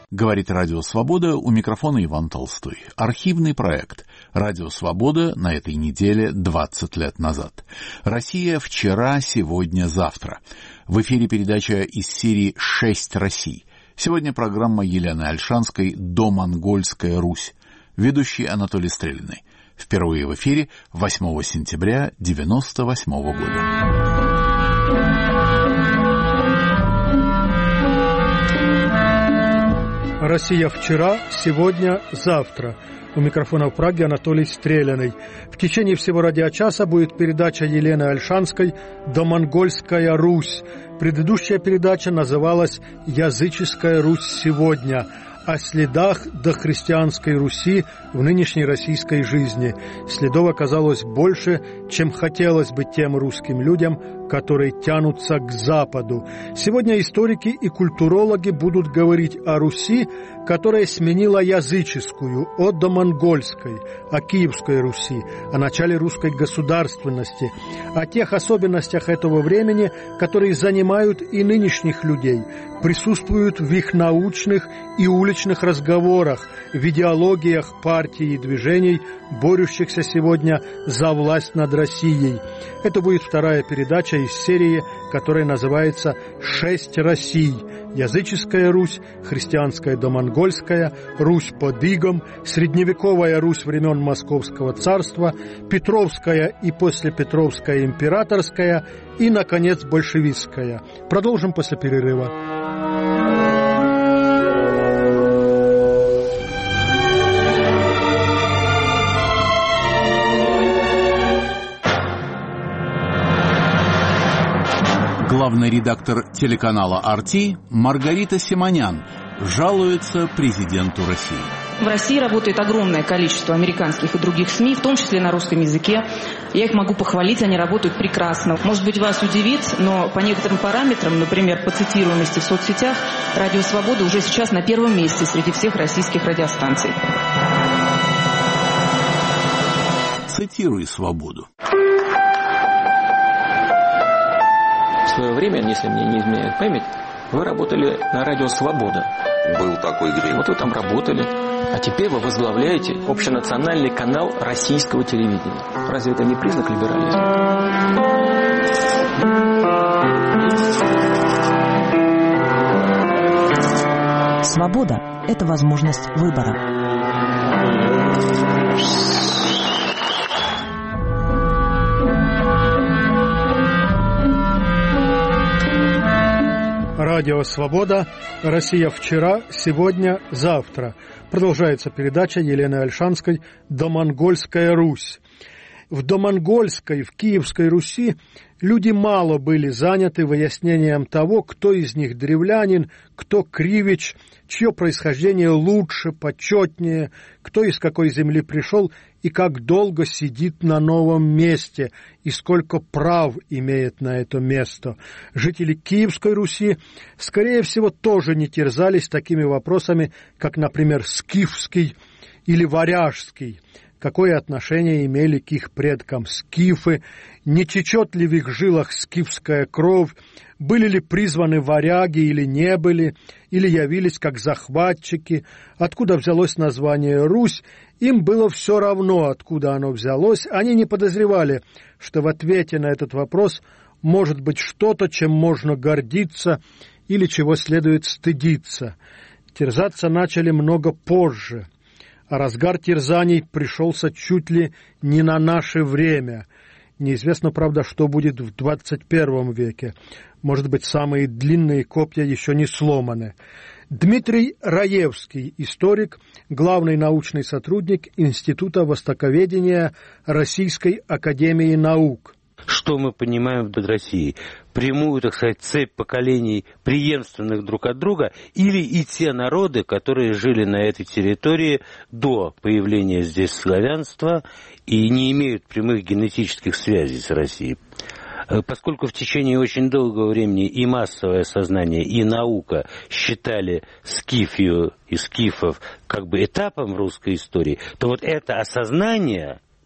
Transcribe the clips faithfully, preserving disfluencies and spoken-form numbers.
Говорит Радио Свобода, у микрофона Иван Толстой. Архивный проект Радио Свобода на этой неделе двадцать лет назад. Россия вчера, сегодня, завтра. В эфире передача из серии «Шесть Россий». Сегодня программа Елены Ольшанской «Домонгольская Русь». Ведущий Анатолий Стрелиный. Впервые в эфире восьмого сентября девяносто восьмого года. Россия вчера, сегодня, завтра. У микрофона в Праге Анатолий Стрелиный. В течение всего радиочаса будет передача Елены Ольшанской «Домонгольская Русь». Предыдущая передача называлась «Языческая Русь сегодня», о следах дохристианской Руси в нынешней российской жизни. Следов оказалось больше, чем хотелось бы тем русским людям, которые тянутся к Западу. Сегодня историки и культурологи будут говорить о Руси, которая сменила языческую, о домонгольской, о Киевской Руси, о начале русской государственности, о тех особенностях этого времени, которые занимают и нынешних людей, присутствуют в их научных и уличных разговорах, в идеологиях партий и движений, борющихся сегодня за власть над Россией. Это будет вторая передача из серии, которая называется «Шесть Россий». Языческая Русь, христианская домонгольская, Русь под игом, средневековая Русь времен Московского царства, Петровская и послепетровская императорская и, наконец, большевистская. Продолжим после перерыва. Главный редактор телеканала ар ти Маргарита Симонян жалуется президенту России. В России работает огромное количество американских и других СМИ, в том числе на русском языке. Я их могу похвалить, они работают прекрасно. Может быть, вас удивит, но по некоторым параметрам, например, по цитируемости в соцсетях, Радио Свобода уже сейчас на первом месте среди всех российских радиостанций. Цитируй «Свободу». В свое время, если мне не изменяет память, вы работали на радио «Свобода». Был такой грех. Вот вы там работали. А теперь вы возглавляете общенациональный канал российского телевидения. Разве это не признак либерализма? Свобода – это возможность выбора. Радио «Свобода», Россия вчера, сегодня, завтра. Продолжается передача Елены Ольшанской «Домонгольская Русь». В Домонгольской, в Киевской Руси люди мало были заняты выяснением того, кто из них древлянин, кто кривич, чье происхождение лучше, почетнее, кто из какой земли пришел и как долго сидит на новом месте, и сколько прав имеет на это место. Жители Киевской Руси, скорее всего, тоже не терзались такими вопросами, как, например, скифский или варяжский. Какое отношение имели к их предкам скифы, не течет ли в их жилах скифская кровь, были ли призваны варяги или не были, или явились как захватчики, откуда взялось название «Русь», им было все равно, откуда оно взялось, они не подозревали, что в ответе на этот вопрос может быть что-то, чем можно гордиться или чего следует стыдиться. Терзаться начали много позже. А разгар терзаний пришелся чуть ли не на наше время. Неизвестно, правда, что будет в двадцать первом веке. Может быть, самые длинные копья еще не сломаны. Дмитрий Раевский, историк, главный научный сотрудник Института востоковедения Российской академии наук. Что мы понимаем под Россией? Прямую, так сказать, цепь поколений, преемственных друг от друга, или и те народы, которые жили на этой территории до появления здесь славянства и не имеют прямых генетических связей с Россией. Поскольку в течение очень долгого времени и массовое сознание, и наука считали скифию и скифов как бы этапом русской истории, то вот это осознание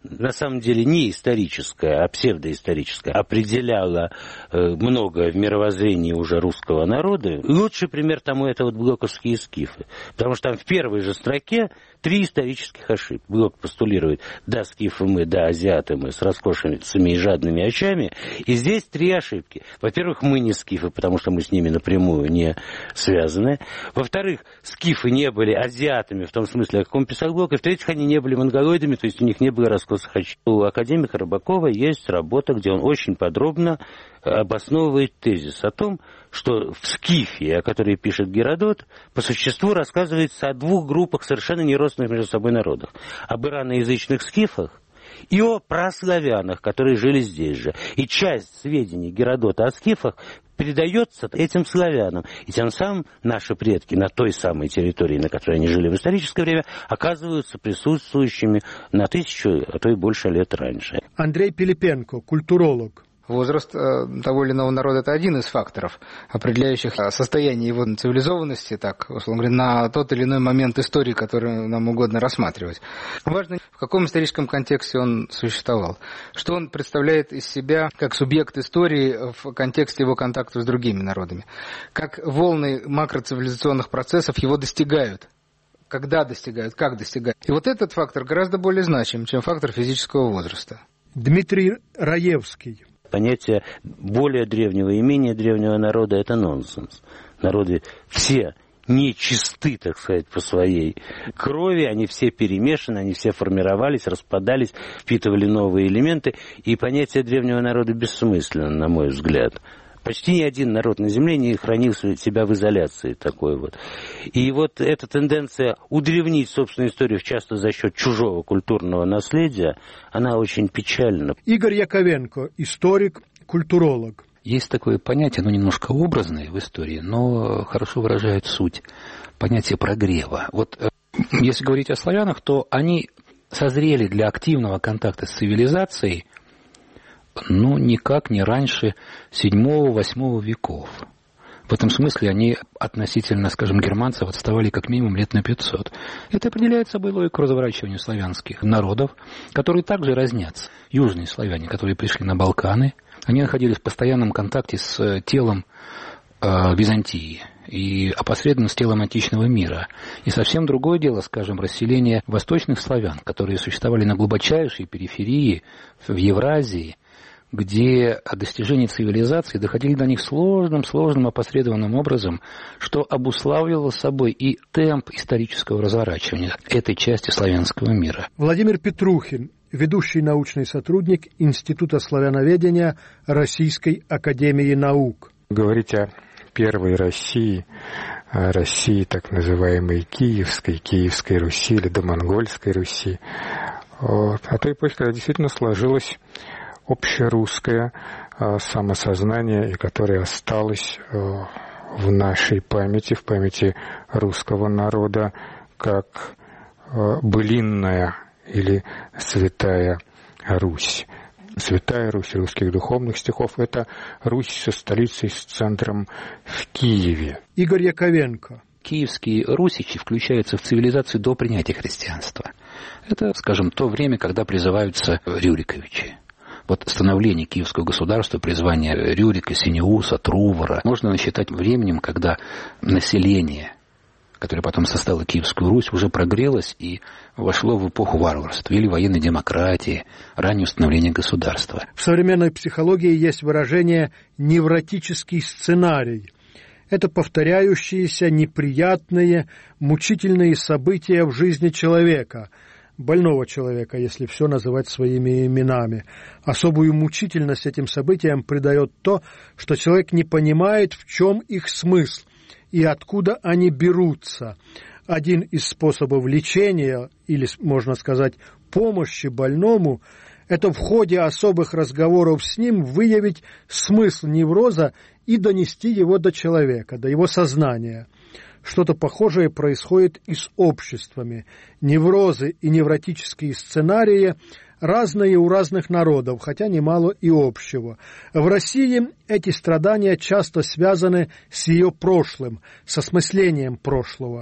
на самом деле не историческая, а псевдоисторическая, определяла э, многое в мировоззрении уже русского народа. Лучший пример тому это вот блоковские скифы. Потому что там в первой же строке три исторических ошибки. Блок постулирует: да, скифы мы, да, азиаты мы, с роскошницами и жадными очами. И здесь три ошибки. Во-первых, мы не скифы, потому что мы с ними напрямую не связаны. Во-вторых, скифы не были азиатами, в том смысле, о каком писал Блок. И в-третьих, они не были монголоидами, то есть у них не было раскосых очей. У академика Рыбакова есть работа, где он очень подробно обосновывает тезис о том, что в Скифе, о которой пишет Геродот, по существу рассказывается о двух группах совершенно неродственных между собой народах. Об ираноязычных скифах и о праславянах, которые жили здесь же. И часть сведений Геродота о скифах передается этим славянам. И тем самым наши предки на той самой территории, на которой они жили в историческое время, оказываются присутствующими на тысячу, а то и больше лет раньше. Андрей Пилипенко, культуролог. Возраст того или иного народа – это один из факторов, определяющих состояние его цивилизованности, так, условно говоря, на тот или иной момент истории, который нам угодно рассматривать. Важно, в каком историческом контексте он существовал, что он представляет из себя как субъект истории в контексте его контактов с другими народами, как волны макроцивилизационных процессов его достигают, когда достигают, как достигают. И вот этот фактор гораздо более значим, чем фактор физического возраста. Дмитрий Раевский. Понятие более древнего и менее древнего народа – это нонсенс. Народы все нечисты, так сказать, по своей крови, они все перемешаны, они все формировались, распадались, впитывали новые элементы, и понятие древнего народа бессмысленно, на мой взгляд. Почти ни один народ на земле не хранил себя в изоляции такой вот. И вот эта тенденция удревнить собственную историю часто за счет чужого культурного наследия, она очень печальна. Игорь Яковенко, историк, культуролог. Есть такое понятие, оно немножко образное в истории, но хорошо выражает суть. Понятие прогрева. Вот если говорить о славянах, то они созрели для активного контакта с цивилизацией, ну, никак не раньше седьмого-восьмого веков. В этом смысле они относительно, скажем, германцев отставали как минимум лет на пятьсот. Это определяет собой логику разворачивания славянских народов, которые также разнятся. Южные славяне, которые пришли на Балканы, они находились в постоянном контакте с телом э, Византии и опосредованно с телом античного мира. И совсем другое дело, скажем, расселение восточных славян, которые существовали на глубочайшей периферии в Евразии, где достижения цивилизации доходили до них сложным, сложным, опосредованным образом, что обуславливало собой и темп исторического разворачивания этой части славянского мира. Владимир Петрухин, ведущий научный сотрудник Института славяноведения Российской академии наук. Говорить о первой России, о России так называемой Киевской, Киевской Руси или домонгольской Руси, о той эпохе, когда действительно сложилось общерусское э, самосознание, и которое осталось э, в нашей памяти, в памяти русского народа, как э, былинная или святая Русь. Святая Русь русских духовных стихов – это Русь со столицей, с центром в Киеве. Игорь Яковенко. Киевские русичи включаются в цивилизацию до принятия христианства. Это, скажем, то время, когда призываются Рюриковичи. Вот становление Киевского государства, призвание Рюрика, Синеуса, Трувора, можно насчитать временем, когда население, которое потом составило Киевскую Русь, уже прогрелось и вошло в эпоху варварства или военной демократии, раннее установление государства. В современной психологии есть выражение «невротический сценарий». Это повторяющиеся неприятные, мучительные события в жизни человека – больного человека, если все называть своими именами. Особую мучительность этим событиям придает то, что человек не понимает, в чем их смысл и откуда они берутся. Один из способов лечения, или, можно сказать, помощи больному, это в ходе особых разговоров с ним выявить смысл невроза и донести его до человека, до его сознания. Что-то похожее происходит и с обществами. Неврозы и невротические сценарии разные у разных народов, хотя немало и общего. В России эти страдания часто связаны с ее прошлым, с осмыслением прошлого.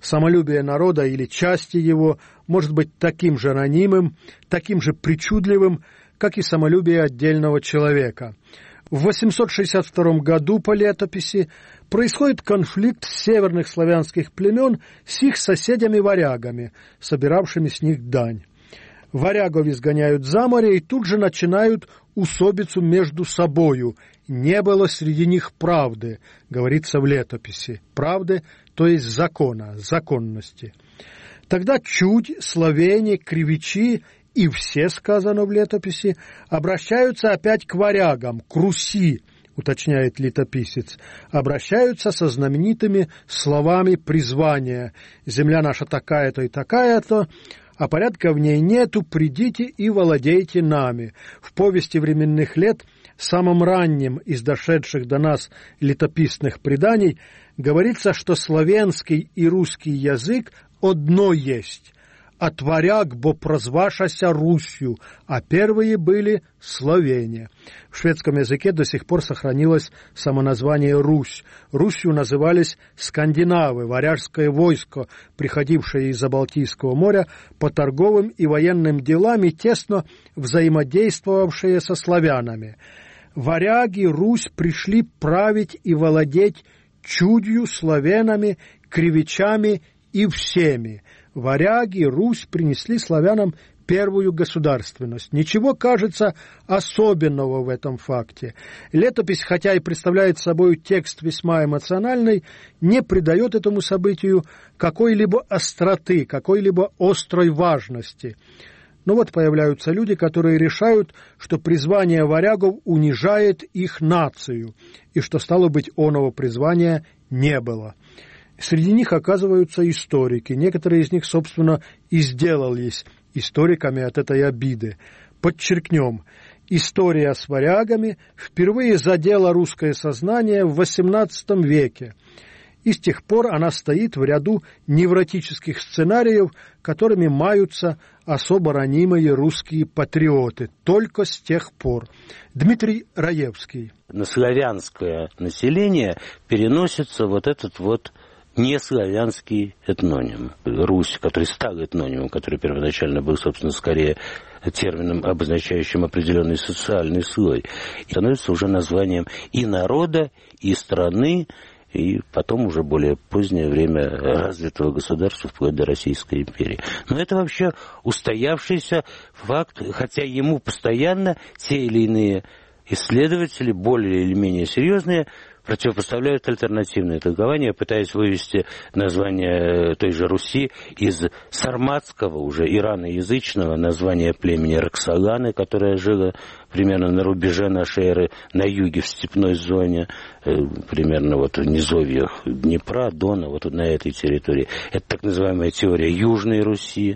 Самолюбие народа или части его может быть таким же ранимым, таким же причудливым, как и самолюбие отдельного человека. В восемьсот шестьдесят втором году по летописи происходит конфликт северных славянских племен с их соседями-варягами, собиравшими с них дань. Варягов изгоняют за море и тут же начинают усобицу между собою. Не было среди них правды, говорится в летописи. Правды, то есть закона, законности. Тогда чудь, словени, кривичи и все, сказано в летописи, обращаются опять к варягам, к Руси, уточняет летописец, обращаются со знаменитыми словами призвания. «Земля наша такая-то и такая-то, а порядка в ней нету, придите и владейте нами». В повести временных лет, самым ранним из дошедших до нас летописных преданий, говорится, что славянский и русский язык одно есть. От варяг бо прозвашася Русью, а первые были словения. В шведском языке до сих пор сохранилось самоназвание Русь. Русью назывались скандинавы, варяжское войско, приходившее из-за Балтийского моря по торговым и военным делам и тесно взаимодействовавшее со славянами. Варяги, Русь пришли править и владеть чудью, славянами, кривичами и всеми. Варяги, Русь принесли славянам первую государственность. Ничего, кажется, особенного в этом факте. Летопись, хотя и представляет собой текст весьма эмоциональный, не придает этому событию какой-либо остроты, какой-либо острой важности. Но вот появляются люди, которые решают, что призвание варягов унижает их нацию, и что, стало быть, оного призвания не было. Среди них оказываются историки. Некоторые из них, собственно, и сделались историками от этой обиды. Подчеркнем, история с варягами впервые задела русское сознание в восемнадцатом веке. И с тех пор она стоит в ряду невротических сценариев, которыми маются особо ранимые русские патриоты. Только с тех пор. Дмитрий Раевский. На славянское население переносится вот этот вот неславянский этноним. Русь, который стал этнонимом, который первоначально был, собственно, скорее термином, обозначающим определенный социальный слой, становится уже названием и народа, и страны, и потом уже более позднее время развитого государства, вплоть до Российской империи. Но это вообще устоявшийся факт, хотя ему постоянно те или иные исследователи, более или менее серьезные, противопоставляют альтернативные толкования, пытаясь вывести название той же Руси из сарматского, уже ираноязычного названия племени Роксоланы, которое жило примерно на рубеже нашей эры, на юге, в степной зоне, примерно вот в низовьях Днепра, Дона, вот на этой территории. Это так называемая теория Южной Руси.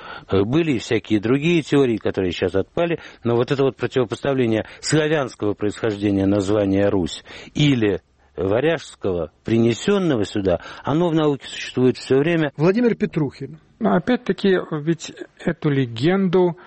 Были и всякие другие теории, которые сейчас отпали, но вот это вот противопоставление славянского происхождения названия Русь или варяжского, принесенного сюда, оно в науке существует все время. Владимир Петрухин. Но опять-таки, ведь эту легенду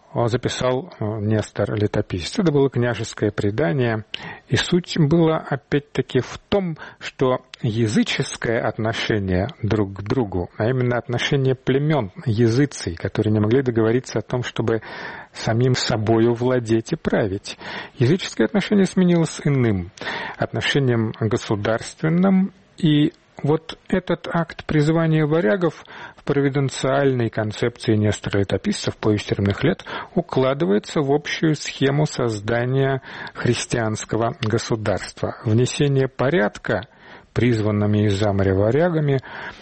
записал Нестор Летописец. Это было княжеское предание, и суть была опять-таки в том, что языческое отношение друг к другу, а именно отношение племен, языцей, которые не могли договориться о том, чтобы самим собою владеть и править. Языческое отношение сменилось иным, отношением государственным, и вот этот акт призывания варягов в провиденциальной концепции Нестора Летописца в «Повести временных лет» укладывается в общую схему создания христианского государства. Внесение порядка призванными из-за моря варягами,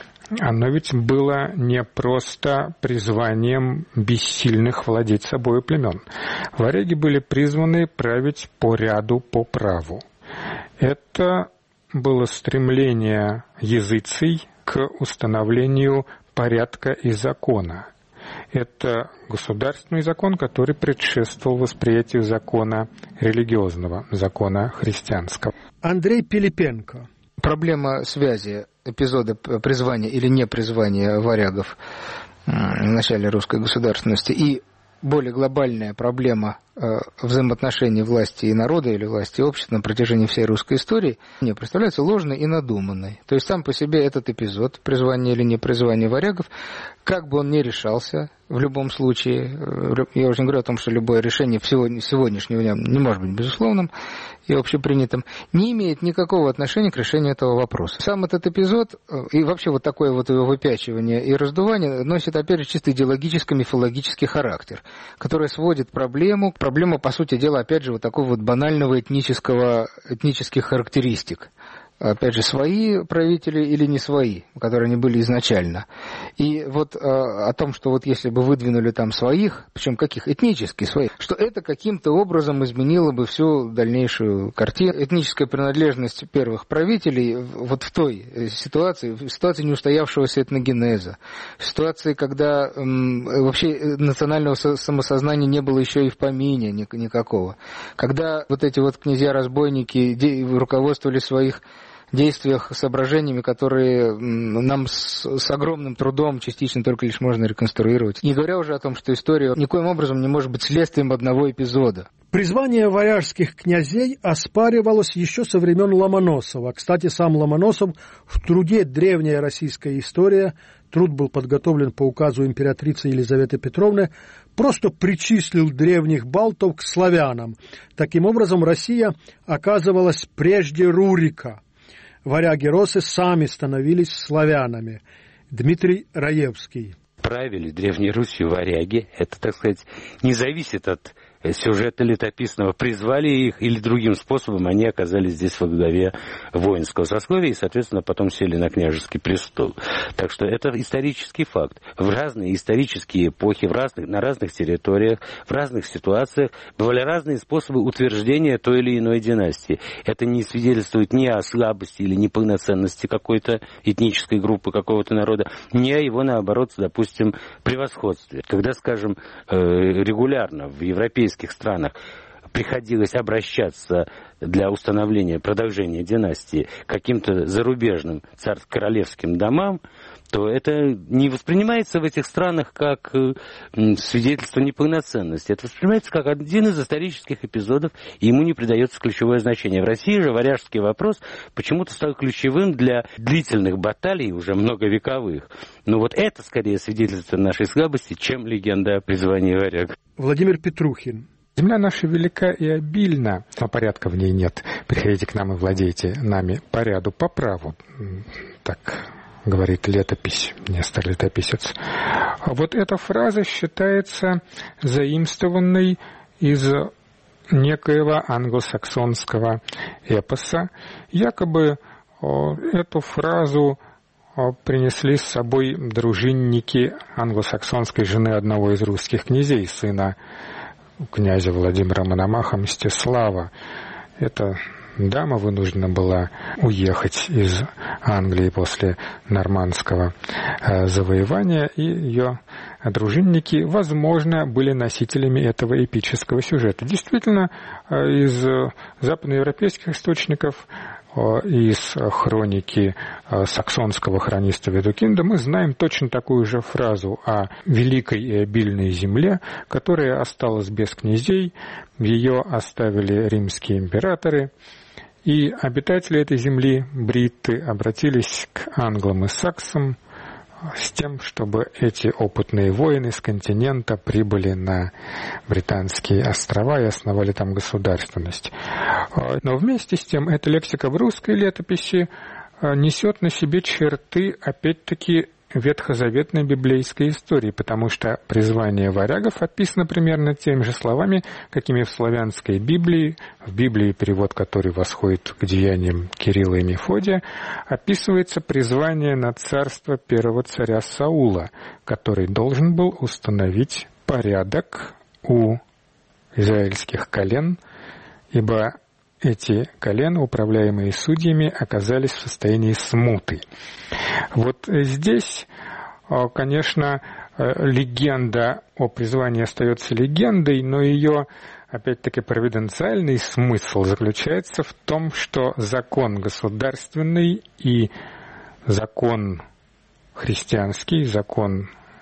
оно ведь было не просто призванием бессильных владеть собой племен. Варяги были призваны править по ряду, по праву. Это было стремление языцей к установлению порядка и закона. Это государственный закон, который предшествовал восприятию закона религиозного, закона христианского. Андрей Пилипенко. Проблема связи эпизода призвания или непризвания варягов в начале русской государственности и более глобальная проблема взаимоотношений власти и народа или власти и общества на протяжении всей русской истории мне представляется ложной и надуманной. То есть сам по себе этот эпизод, призвание или не призвание варягов, как бы он ни решался, в любом случае, я уже не говорю о том, что любое решение сегодняшнего дня не может быть безусловным и общепринятым, не имеет никакого отношения к решению этого вопроса. Сам этот эпизод и вообще вот такое вот его выпячивание и раздувание носит, опять же, чисто идеологический, мифологический характер, который сводит проблему, проблему, по сути дела, опять же, вот такого вот банального этнического, этнических характеристик. Опять же, свои правители или не свои, которые они были изначально. И вот э, о том, что вот если бы выдвинули там своих, причем каких? Этнических своих, что это каким-то образом изменило бы всю дальнейшую картину. Этническая принадлежность первых правителей вот в той ситуации, в ситуации неустоявшегося этногенеза, в ситуации, когда эм, вообще национального самосознания не было еще и в помине никакого, когда вот эти вот князья-разбойники руководствовали своих действиях, соображениями, которые нам с, с огромным трудом частично только лишь можно реконструировать. Не говоря уже о том, что история никоим образом не может быть следствием одного эпизода. Призвание варяжских князей оспаривалось еще со времен Ломоносова. Кстати, сам Ломоносов в труде «Древняя российская история», труд был подготовлен по указу императрицы Елизаветы Петровны, просто причислил древних балтов к славянам. Таким образом, Россия оказывалась прежде Рурика. Варяги-росы сами становились славянами. Дмитрий Раевский. Правили Древней Русью варяги. Это, так сказать, не зависит от сюжета летописного. Призвали их или другим способом они оказались здесь во главе воинского сословия и, соответственно, потом сели на княжеский престол. Так что это исторический факт. В разные исторические эпохи, в разных, на разных территориях, в разных ситуациях бывали разные способы утверждения той или иной династии. Это не свидетельствует ни о слабости или неполноценности какой-то этнической группы, какого-то народа, ни о его, наоборот, допустим, превосходстве. Когда, скажем, регулярно в европейских странах приходилось обращаться для установления, продолжения династии каким-то зарубежным царско-королевским домам, то это не воспринимается в этих странах как свидетельство неполноценности. Это воспринимается как один из исторических эпизодов, и ему не придается ключевое значение. В России же варяжский вопрос почему-то стал ключевым для длительных баталий, уже многовековых. Но вот это скорее свидетельство нашей слабости, чем легенда о призвании варяг. Владимир Петрухин. Земля наша велика и обильна, но порядка в ней нет. Приходите к нам и владейте нами по ряду, по праву. Так говорит летопись, Нестор Летописец. А вот эта фраза считается заимствованной из некоего англосаксонского эпоса. Якобы эту фразу принесли с собой дружинники англосаксонской жены одного из русских князей, сына князя Владимира Мономаха Мстислава. Эта дама вынуждена была уехать из Англии после нормандского завоевания, и ее дружинники, возможно, были носителями этого эпического сюжета. Действительно, из западноевропейских источников, из хроники саксонского хрониста Ведукинда мы знаем точно такую же фразу о великой и обильной земле, которая осталась без князей, ее оставили римские императоры, и обитатели этой земли, бритты, обратились к англам и саксам с тем, чтобы эти опытные воины с континента прибыли на британские острова и основали там государственность. Но вместе с тем эта лексика в русской летописи несет на себе черты, опять-таки, ветхозаветной библейской истории, потому что призвание варягов описано примерно теми же словами, какими в славянской Библии, в Библии, перевод который восходит к деяниям Кирилла и Мефодия, описывается призвание на царство первого царя Саула, который должен был установить порядок у израильских колен, ибо эти колена, управляемые судьями, оказались в состоянии смуты. Вот здесь, конечно, легенда о призвании остается легендой, но ее, опять-таки, провиденциальный смысл заключается в том, что закон государственный и закон христианский, закон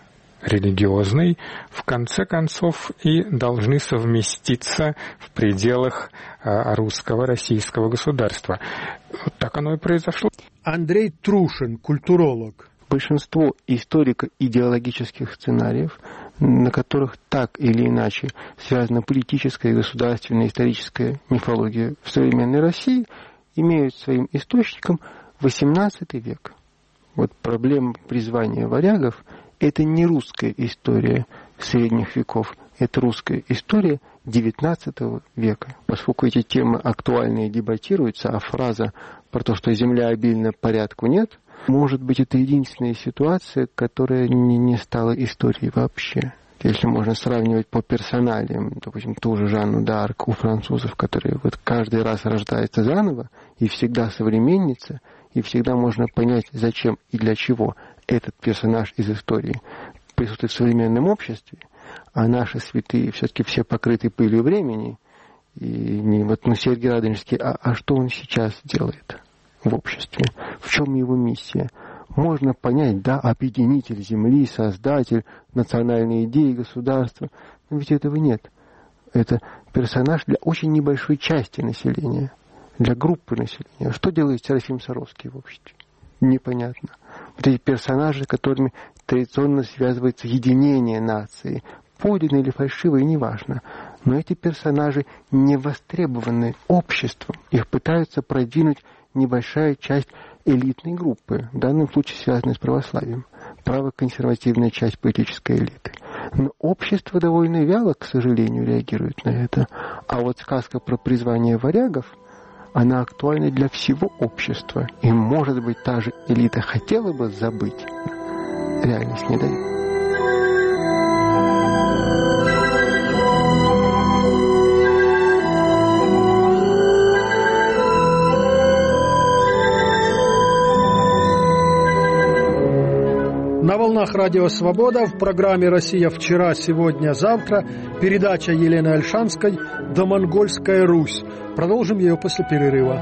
религиозной, в конце концов и должны совместиться в пределах русского, российского государства. Вот так оно и произошло. Андрей Трушин, культуролог. Большинство историко-идеологических сценариев, на которых так или иначе связана политическая, государственная, историческая мифология в современной России, имеют своим источником восемнадцатый век. Вот проблема призвания варягов – это не русская история средних веков, это русская история девятнадцатого века. Поскольку эти темы актуальны и дебатируются, а фраза про то, что земля обильна, порядку нет, может быть, это единственная ситуация, которая не, не стала историей вообще. Если можно сравнивать по персоналиям, допустим, ту же Жанну д'Арк у французов, которая вот каждый раз рождается заново и всегда современница, и всегда можно понять, зачем и для чего этот персонаж из истории присутствует в современном обществе, а наши святые все-таки все покрыты пылью времени. И не вот, ну, Сергий Радонежский, а, а что он сейчас делает в обществе? В чем его миссия? Можно понять, да, объединитель земли, создатель национальной идеи, государства. Но ведь этого нет. Это персонаж для очень небольшой части населения, для группы населения. Что делает Серафим Саровский в обществе? Непонятно. Вот эти персонажи, которыми традиционно связывается единение нации, подлинное или фальшивое, неважно. Но эти персонажи не востребованы обществом. Их пытаются продвинуть небольшая часть элитной группы, в данном случае связанной с православием, правоконсервативная часть политической элиты. Но общество довольно вяло, к сожалению, реагирует на это. А вот сказка про призвание варягов, она актуальна для всего общества. И, может быть, та же элита хотела бы забыть, реальность не дает. На волнах Радио Свобода в программе «Россия вчера, сегодня, завтра» передача Елены Ольшанской «Домонгольская Русь». Продолжим ее после перерыва.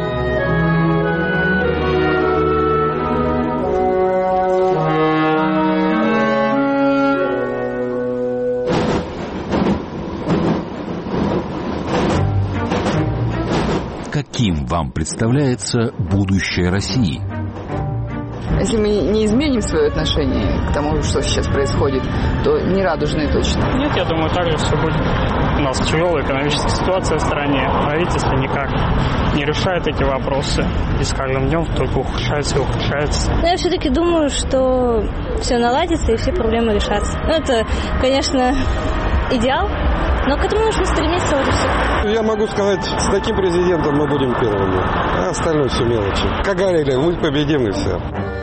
Каким вам представляется будущее России? Если мы не изменим свое отношение к тому, что сейчас происходит, то не радужные точно. Нет, я думаю, так же все будет. У нас тяжелая экономическая ситуация в стране. Правительство никак не решает эти вопросы. И с каждым днем только ухудшается и ухудшается. Но я все-таки думаю, что все наладится и все проблемы решатся. Ну, это, конечно, идеал, но к этому нужно стремиться, вот и все. Я могу сказать, с таким президентом мы будем первыми, а остальное все мелочи. Как говорили, мы победим и все.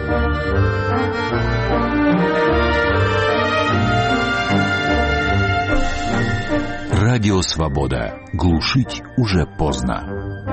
Радио Свобода. Глушить уже поздно.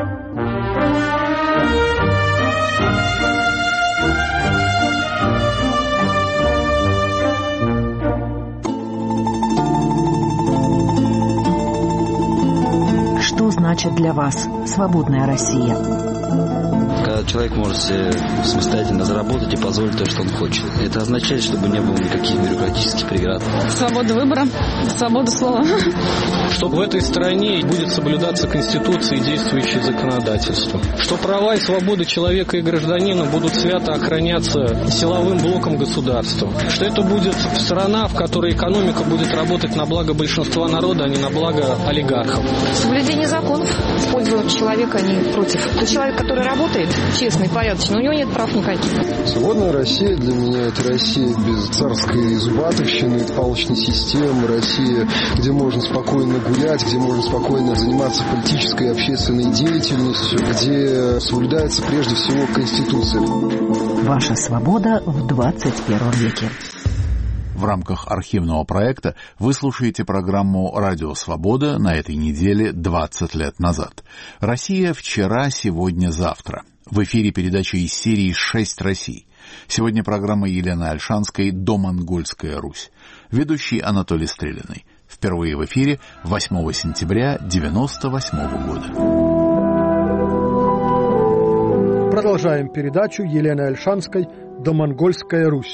Что значит для вас свободная Россия? Когда человек может себе самостоятельно заработать и позволить то, что он хочет. Это означает, чтобы не было никаких бюрократических преград. Свобода выбора, свобода слова. Чтобы в этой стране будет соблюдаться Конституция и действующее законодательство. Что права и свободы человека и гражданина будут свято охраняться силовым блоком государства. Что это будет страна, в которой экономика будет работать на благо большинства народа, а не на благо олигархов. Соблюдение законов в пользу человека, а не против. Тот человек, который работает, честный, порядочный, у него нет прав никаких. Свободная Россия для меня — это Россия без царской зубатовщины, палочной системы, Россия, где можно спокойно гулять, где можно спокойно заниматься политической и общественной деятельностью, где соблюдается прежде всего Конституция. Ваша свобода в двадцать первом веке. В рамках архивного проекта вы слушаете программу «Радио Свобода» на этой неделе двадцать лет назад. «Россия вчера, сегодня, завтра». В эфире передача из серии «Шесть Россий». Сегодня программа Елены Ольшанской «Домонгольская Русь». Ведущий Анатолий Стрелиный. Впервые в эфире восьмого сентября девяносто восьмого года. Продолжаем передачу Елены Ольшанской «Домонгольская Русь».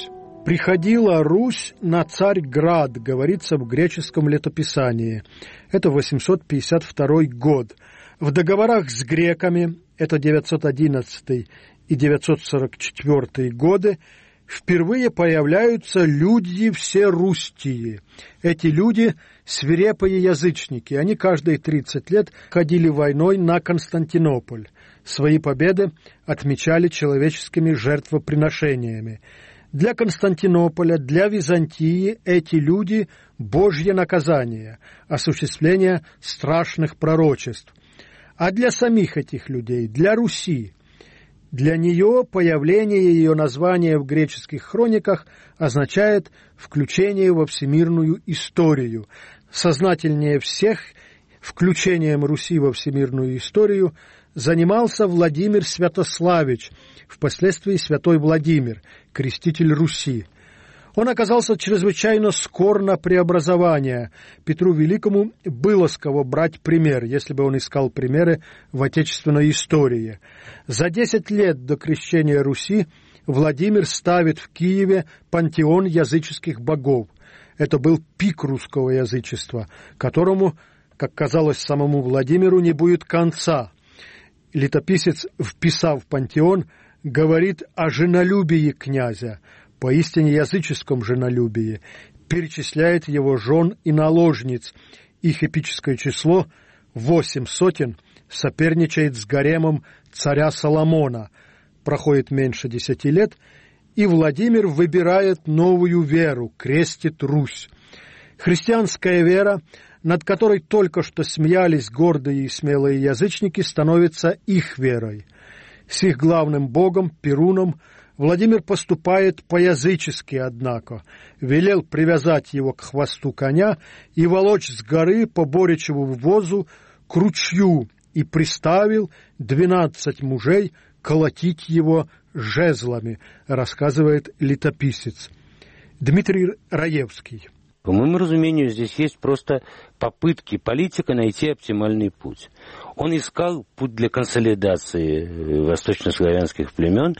«Приходила Русь на Царьград», говорится в греческом летописании. Это восемьсот пятьдесят второй год. В договорах с греками, это девятьсот одиннадцатый и девятьсот сорок четвёртый годы, впервые появляются люди все рустие. Эти люди – свирепые язычники. Они каждые тридцать лет ходили войной на Константинополь. Свои победы отмечали человеческими жертвоприношениями. Для Константинополя, для Византии эти люди – Божье наказание, осуществление страшных пророчеств. А для самих этих людей, для Руси, для нее появление ее названия в греческих хрониках означает включение во всемирную историю. Сознательнее всех включением Руси во всемирную историю занимался Владимир Святославич, впоследствии святой Владимир, креститель Руси. Он оказался чрезвычайно скор на преобразование. Петру Великому было с кого брать пример, если бы он искал примеры в отечественной истории. За десять лет до крещения Руси Владимир ставит в Киеве пантеон языческих богов. Это был пик русского язычества, которому, как казалось самому Владимиру, не будет конца. Летописец, вписав пантеон, говорит о женолюбии князя, поистине языческом женолюбии, перечисляет его жен и наложниц. Их эпическое число, восемь сотен, соперничает с гаремом царя Соломона. Проходит меньше десяти лет, и Владимир выбирает новую веру, крестит Русь. Христианская вера, над которой только что смеялись гордые и смелые язычники, становится их верой. С их главным богом, Перуном, Владимир поступает по-язычески, однако. Велел привязать его к хвосту коня и волочь с горы по Боричеву возу к ручью, и приставил двенадцать мужей колотить его жезлами, рассказывает летописец. Дмитрий Раевский. По моему разумению, здесь есть просто попытки политика найти оптимальный путь. Он искал путь для консолидации восточнославянских племен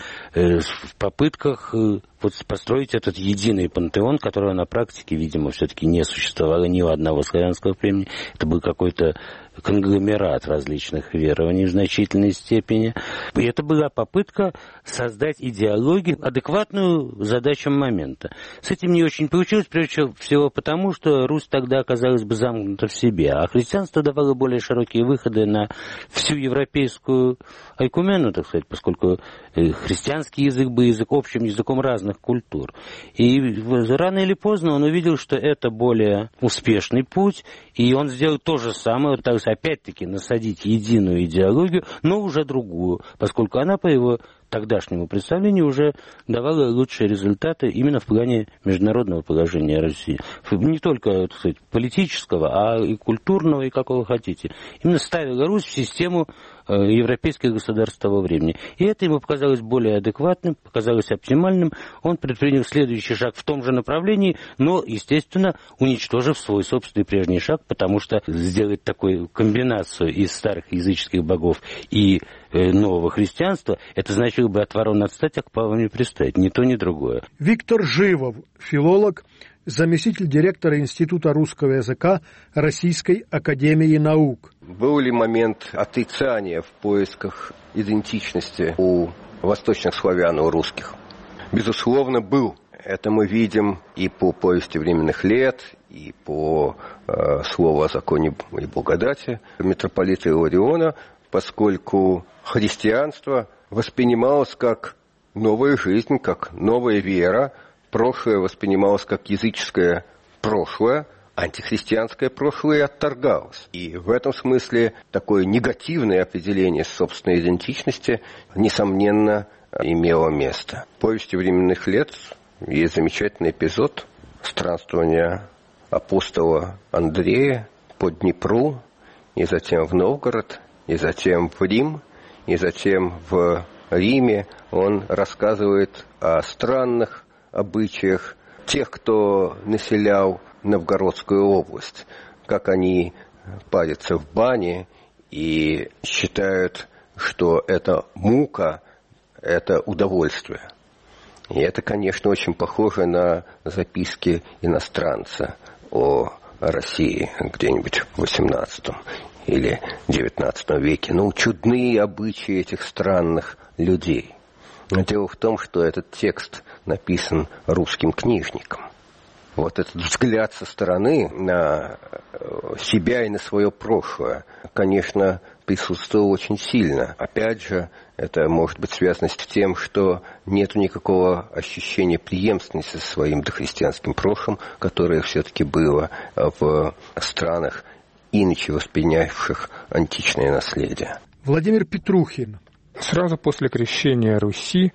в попытках вот построить этот единый пантеон, которого на практике, видимо, все-таки не существовало ни у одного славянского племени. Это был какой-то конгломерат различных верований в значительной степени. И это была попытка создать идеологию, адекватную задачам момента. С этим не очень получилось, прежде всего потому, что Русь тогда оказалась бы замкнута в себе, а христианство давало более широкие выходы на всю европейскую айкумену, так сказать, поскольку христианский язык был язык, общим языком разных культур. И рано или поздно он увидел, что это более успешный путь, и он сделал то же самое, вот так, опять-таки насадить единую идеологию, но уже другую, поскольку она, по его тогдашнему представлению, уже давала лучшие результаты именно в плане международного положения России. Не только, так сказать, политического, а и культурного, и какого хотите. Именно ставила Русь в систему европейских государств того времени. И это ему показалось более адекватным, показалось оптимальным. Он предпринял следующий шаг в том же направлении, но, естественно, уничтожив свой собственный прежний шаг, потому что сделать такую комбинацию из старых языческих богов и нового христианства, это значило бы от ворон отстать, а к павам не пристать. Ни то, ни другое. Виктор Живов, филолог, заместитель директора Института русского языка Российской академии наук. Был ли момент отрицания в поисках идентичности у восточных славян, у русских? Безусловно, был. Это мы видим и по повести временных лет, и по э, слову о законе и благодати митрополита Илариона, поскольку христианство воспринималось как новая жизнь, как новая вера, прошлое воспринималось как языческое прошлое, антихристианское прошлое отторгалось. И в этом смысле такое негативное определение собственной идентичности, несомненно, имело место. В повести временных лет есть замечательный эпизод странствования апостола Андрея по Днепру, и затем в Новгород, и затем в Рим, и затем в Риме. Он рассказывает о странных обычаях тех, кто населял Новгородскую область, как они парятся в бане и считают, что это мука, это удовольствие. И это, конечно, очень похоже на записки иностранца о России где-нибудь в восемнадцатом или девятнадцатом веке. Ну, чудные обычаи этих странных людей. Но дело в том, что этот текст написан русским книжником. Вот этот взгляд со стороны на себя и на свое прошлое, конечно, присутствовал очень сильно. Опять же, это может быть связано с тем, что нет никакого ощущения преемственности со своим дохристианским прошлым, которое все-таки было в странах, иначе воспринявших античное наследие. Владимир Петрухин. Сразу после крещения Руси,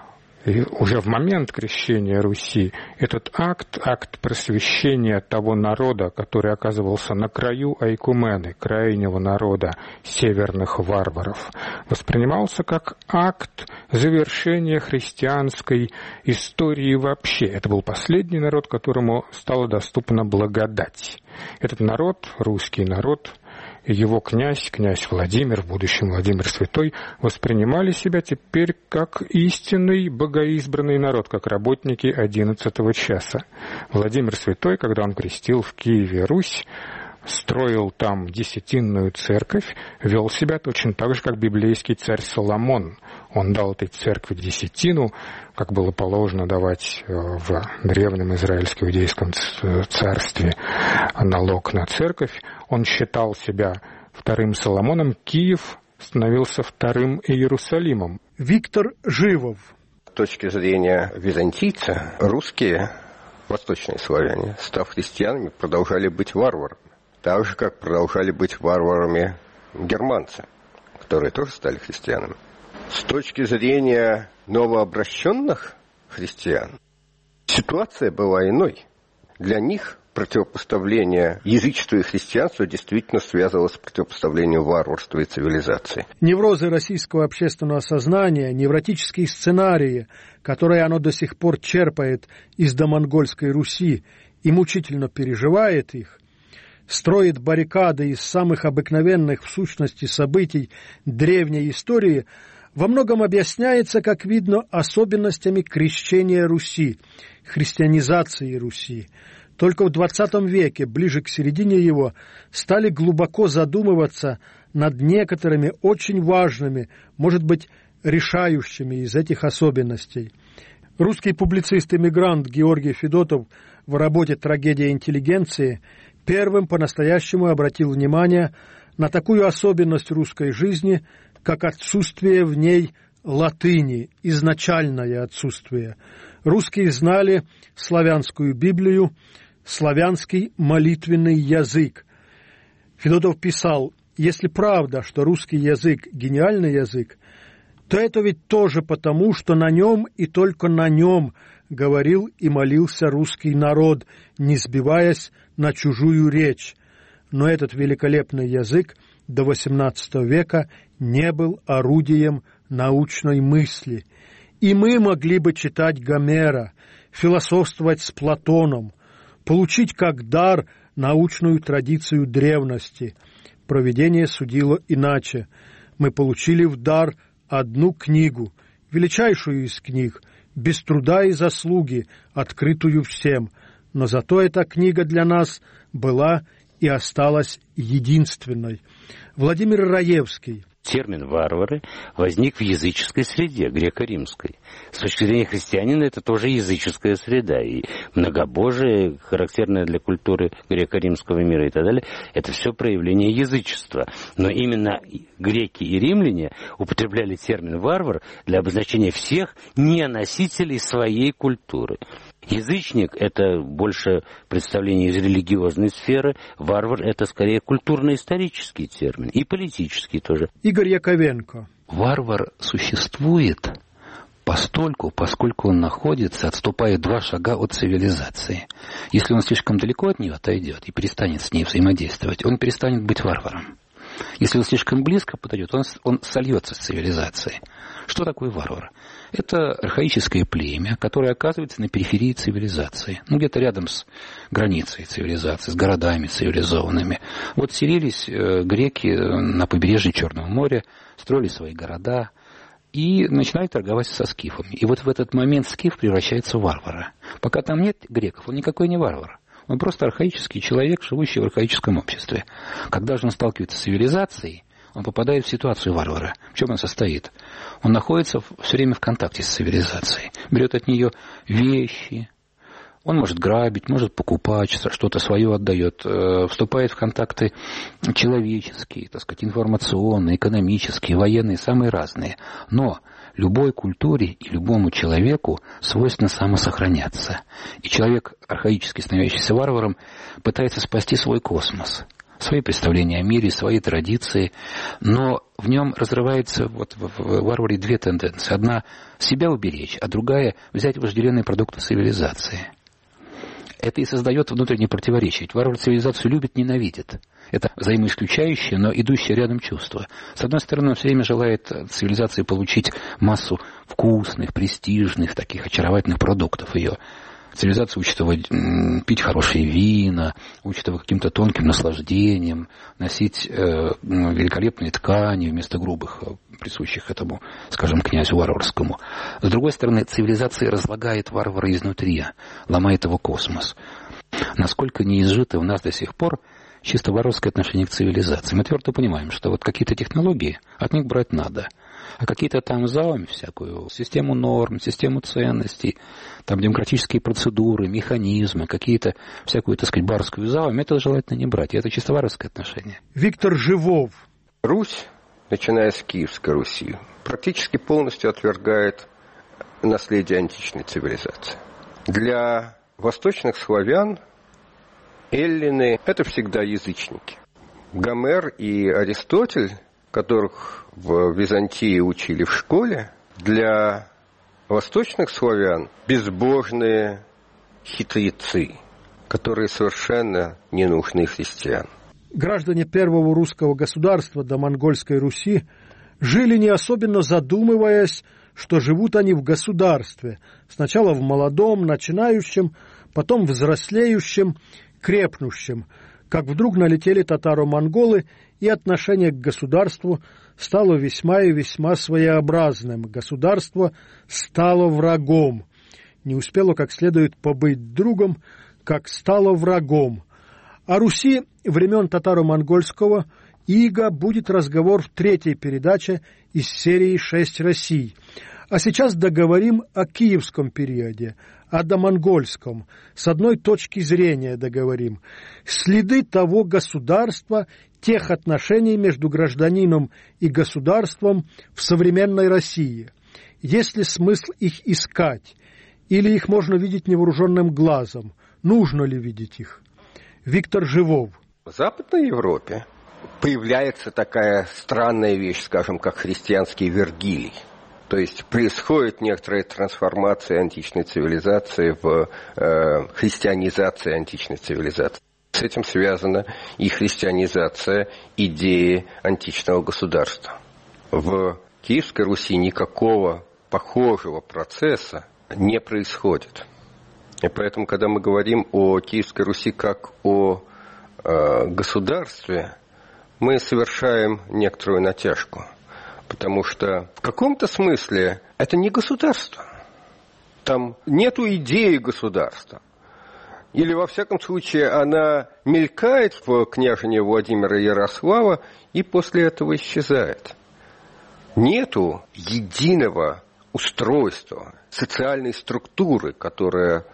и уже в момент крещения Руси, этот акт, акт просвещения того народа, который оказывался на краю айкумены, крайнего народа северных варваров, воспринимался как акт завершения христианской истории вообще. Это был последний народ, которому стала доступна благодать. Этот народ, русский народ, его князь, князь Владимир, в будущем Владимир Святой, воспринимали себя теперь как истинный богоизбранный народ, как работники одиннадцатого часа. Владимир Святой, когда он крестил в Киеве Русь, строил там десятинную церковь, вел себя точно так же, как библейский царь Соломон. Он дал этой церкви десятину, как было положено давать в древнем израильско-иудейском царстве налог на церковь. Он считал себя вторым Соломоном. Киев становился вторым Иерусалимом. Виктор Живов. С точки зрения византийца, русские, восточные славяне, став христианами, продолжали быть варварами. Так же, как продолжали быть варварами германцы, которые тоже стали христианами. С точки зрения новообращенных христиан, ситуация была иной. Для них противопоставление язычества и христианства действительно связывалось с противопоставлением варварства и цивилизации. Неврозы российского общественного сознания, невротические сценарии, которые оно до сих пор черпает из домонгольской Руси и мучительно переживает их, строит баррикады из самых обыкновенных в сущности событий древней истории, во многом объясняется, как видно, особенностями крещения Руси, христианизации Руси. Только в двадцатом веке, ближе к середине его, стали глубоко задумываться над некоторыми очень важными, может быть, решающими из этих особенностей. Русский публицист-эмигрант Георгий Федотов в работе «Трагедия интеллигенции» первым по-настоящему обратил внимание на такую особенность русской жизни, как отсутствие в ней латыни, изначальное отсутствие. Русские знали славянскую Библию, славянский молитвенный язык. Федотов писал: если правда, что русский язык – гениальный язык, то это ведь тоже потому, что на нем и только на нем говорил и молился русский народ, не сбиваясь на чужую речь. Но этот великолепный язык до восемнадцатого века не был орудием научной мысли. И мы могли бы читать Гомера, философствовать с Платоном, получить как дар научную традицию древности. Провидение судило иначе. Мы получили в дар одну книгу, величайшую из книг, без труда и заслуги, открытую всем. Но зато эта книга для нас была и осталась единственной. Владимир Раевский. Термин «варвары» возник в языческой среде, греко-римской. С точки зрения христианина это тоже языческая среда. И многобожие, характерное для культуры греко-римского мира и так далее, это все проявление язычества. Но именно греки и римляне употребляли термин «варвар» для обозначения всех неносителей своей культуры. Язычник – это больше представление из религиозной сферы, варвар – это скорее культурно-исторический термин, и политический тоже. Игорь Яковенко. Варвар существует постольку, поскольку он находится, отступая два шага от цивилизации. Если он слишком далеко от нее отойдет и перестанет с ней взаимодействовать, он перестанет быть варваром. Если он слишком близко подойдет, он, он сольется с цивилизацией. Что такое варвар? Это архаическое племя, которое оказывается на периферии цивилизации. Ну, где-то рядом с границей цивилизации, с городами цивилизованными. Вот селились э, греки на побережье Черного моря, строили свои города. и начинают торговать со скифами. И вот в этот момент скиф превращается в варвара. Пока там нет греков, он никакой не варвар. Он просто архаический человек, живущий в архаическом обществе. Когда же он сталкивается с цивилизацией, он попадает в ситуацию варвара. В чем он состоит? Он находится все время в контакте с цивилизацией. Берет от нее вещи. Он может грабить, может покупать, что-то свое отдает. Вступает в контакты человеческие, так сказать, информационные, экономические, военные, самые разные. Но любой культуре и любому человеку свойственно самосохраняться. И человек, архаически становящийся варваром, пытается спасти свой космос, свои представления о мире, свои традиции, но в нем разрывается вот в варваре две тенденции. Одна – себя уберечь, а другая – взять вожделенные продукты цивилизации. Это и создает внутреннее противоречие. Ведь варвар цивилизацию любит, ненавидит. Это взаимоисключающее, но идущее рядом чувство. С одной стороны, он все время желает цивилизации получить массу вкусных, престижных, таких очаровательных продуктов ее. Цивилизация учит его пить хорошие вина, учит его каким-то тонким наслаждением, носить э, великолепные ткани вместо грубых, присущих этому, скажем, князю варварскому. С другой стороны, цивилизация разлагает варвара изнутри, ломает его космос. Насколько не изжито у нас до сих пор чисто варварское отношение к цивилизации. Мы твердо понимаем, что вот какие-то технологии от них брать надо. А какие-то там заумы, всякую систему норм, систему ценностей, там демократические процедуры, механизмы, какие-то всякую, так сказать, барскую зауму, это желательно не брать. И это чисто варварское отношение. Виктор Живов. Русь, начиная с Киевской Руси, практически полностью отвергает наследие античной цивилизации. Для восточных славян эллины – это всегда язычники. Гомер и Аристотель, которых в Византии учили в школе, для восточных славян безбожные хитрецы, которые совершенно не нужны христиан. Граждане первого русского государства до Монгольской Руси жили не особенно задумываясь, что живут они в государстве, сначала в молодом, начинающем, потом взрослеющем, крепнущем, как вдруг налетели татаро-монголы, и отношение к государству стало весьма и весьма своеобразным. Государство стало врагом. Не успело как следует побыть другом, как стало врагом. О Руси времен татаро-монгольского ига будет разговор в третьей передаче из серии «Шесть Россий». А сейчас договорим о киевском периоде, о домонгольском. С одной точки зрения договорим. Следы того государства, тех отношений между гражданином и государством в современной России. Есть ли смысл их искать? Или их можно видеть невооруженным глазом? Нужно ли видеть их? Виктор Живов. В Западной Европе появляется такая странная вещь, скажем, как христианский Вергилий. То есть происходит некоторая трансформация античной цивилизации в э, христианизации античной цивилизации. С этим связана и христианизация идеи античного государства. В Киевской Руси никакого похожего процесса не происходит. И поэтому, когда мы говорим о Киевской Руси как о э, государстве, мы совершаем некоторую натяжку. Потому что в каком-то смысле это не государство. Там нету идеи государства. Или, во всяком случае, она мелькает в княжине Владимира Ярослава и после этого исчезает. Нету единого устройства, социальной структуры, которая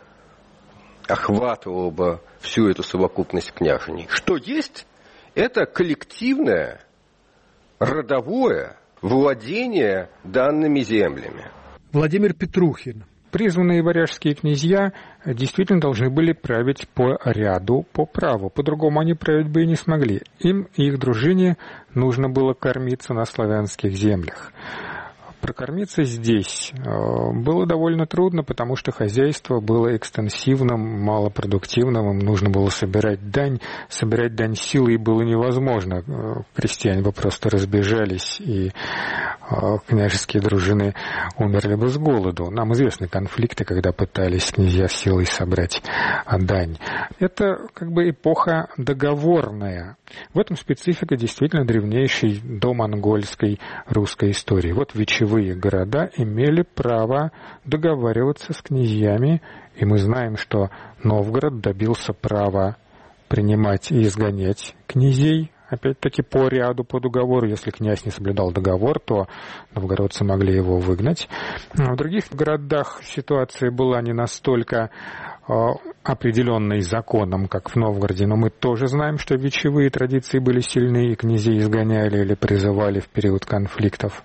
охватывала бы всю эту совокупность княжений. Что есть, это коллективное, родовое владение данными землями. Владимир Петрухин. Призванные варяжские князья действительно должны были править по ряду, по праву. По-другому они править бы и не смогли. Им и их дружине нужно было кормиться на славянских землях. Прокормиться здесь было довольно трудно, потому что хозяйство было экстенсивным, малопродуктивным, им нужно было собирать дань. Собирать дань силой было невозможно. Крестьяне бы просто разбежались и княжеские дружины умерли бы с голоду. Нам известны конфликты, когда пытались князья силой собрать дань. Это как бы эпоха договорная. В этом специфика действительно древнейшей домонгольской русской истории. Вот вечевые города имели право договариваться с князьями, и мы знаем, что Новгород добился права принимать и изгонять князей, опять-таки по ряду, по договору. Если князь не соблюдал договор, то новгородцы могли его выгнать. В других городах ситуация была не настолько э, определенной законом, как в Новгороде, но мы тоже знаем, что вечевые традиции были сильны, и князей изгоняли или призывали в период конфликтов.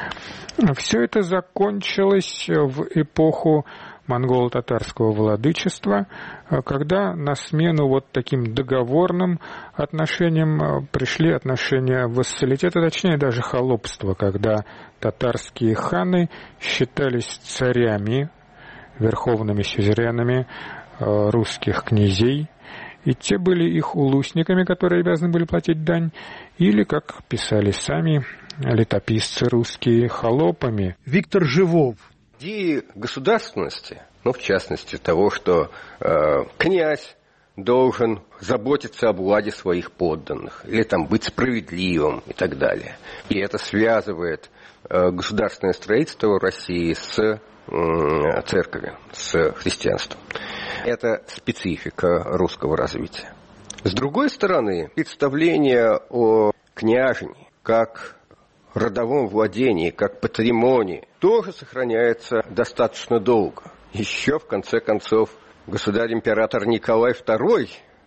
Все это закончилось в эпоху монголо-татарского владычества, когда на смену вот таким договорным отношениям пришли отношения вассалитета, точнее даже холопства, когда татарские ханы считались царями, верховными сюзеренами русских князей, и те были их улусниками, которые обязаны были платить дань, или, как писали сами летописцы русские, холопами. Виктор Живов. Идеи государственности, ну, в частности, того, что э, князь должен заботиться о благе своих подданных, или там быть справедливым и так далее. И это связывает э, государственное строительство в России с э, церковью, с христианством. Это специфика русского развития. С другой стороны, представление о княжине как родовом владении, как патримонии, тоже сохраняется достаточно долго. Еще, в конце концов, государь-император Николай второй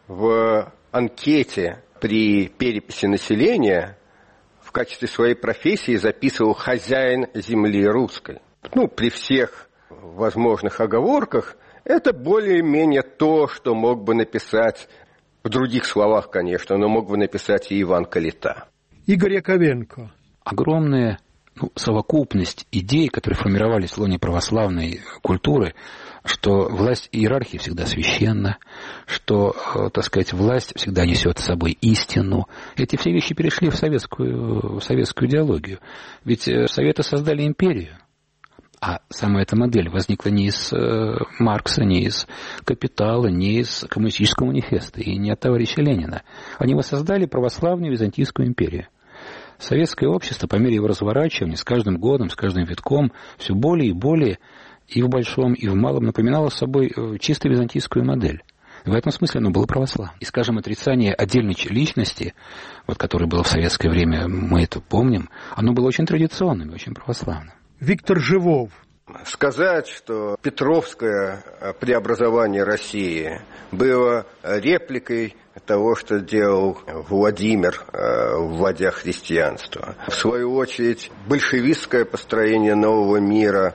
в анкете при переписи населения в качестве своей профессии записывал «хозяин земли русской». Ну, при всех возможных оговорках, это более-менее то, что мог бы написать, в других словах, конечно, но мог бы написать и Иван Калита. Игорь Яковенко. Огромная ну, совокупность идей, которые формировались в лоне православной культуры, что власть иерархии всегда священна, что, так сказать, власть всегда несет с собой истину. Эти все вещи перешли в советскую, в советскую идеологию. Ведь Советы создали империю, а сама эта модель возникла не из Маркса, не из «Капитала», не из коммунистического манифеста и не от товарища Ленина. Они воссоздали православную Византийскую империю. Советское общество по мере его разворачивания с каждым годом, с каждым витком все более и более и в большом, и в малом напоминало собой чисто византийскую модель. В этом смысле оно было православным. И, скажем, отрицание отдельной личности, вот, которое было в советское время, мы это помним, оно было очень традиционным и очень православным. Виктор Живов. Сказать, что Петровское преобразование России было репликой того, что делал Владимир, вводя христианство. В свою очередь, большевистское построение нового мира